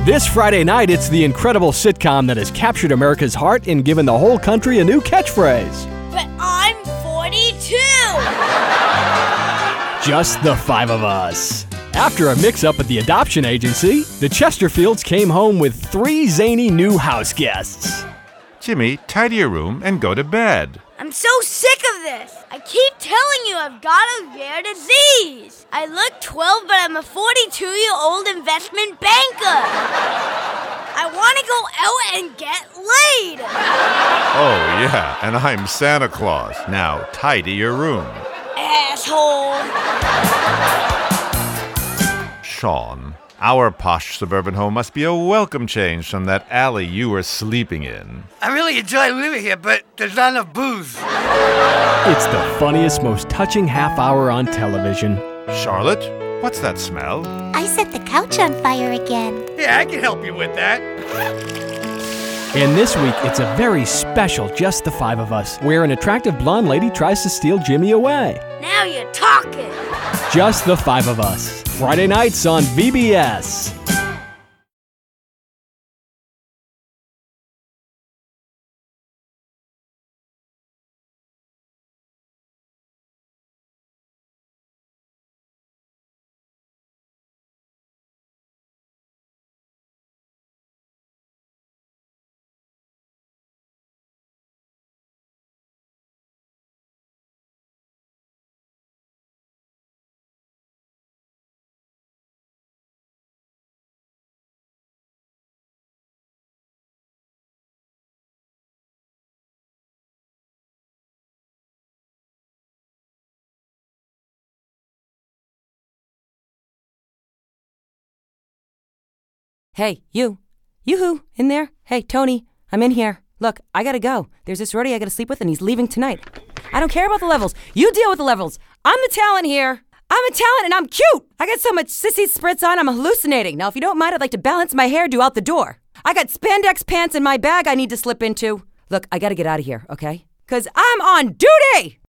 This Friday night, it's the incredible sitcom that has captured America's heart and given the whole country a new catchphrase. But I'm 42! Just the five of us. After a mix-up at the adoption agency, the Chesterfields came home with 3 zany new house guests. Jimmy, tidy your room and go to bed. I'm so sick of this. I keep telling you I've got a rare disease. I look 12, but I'm a 42-year-old investment banker. I want to go out and get laid. Oh, yeah, and I'm Santa Claus. Now, tidy your room. Asshole. Sean, our posh suburban home must be a welcome change from that alley you were sleeping in. I really enjoy living here, but there's not enough booze. It's the funniest, most touching half hour on television. Charlotte, what's that smell? I set the couch on fire again. Yeah, I can help you with that. And this week, it's a very special Just the Five of Us, where an attractive blonde lady tries to steal Jimmy away. Now you're talking. Just the Five of Us. Friday nights on VBS. Hey, you. Yoo-hoo, in there? Hey, Tony, I'm in here. Look, I gotta go. There's this roadie I gotta sleep with, and he's leaving tonight. I don't care about the levels. You deal with the levels. I'm the talent here. I'm a talent, and I'm cute. I got so much sissy spritz on, I'm hallucinating. Now, if you don't mind, I'd like to balance my hairdo out the door. I got spandex pants in my bag I need to slip into. Look, I gotta get out of here, okay? 'Cause I'm on duty!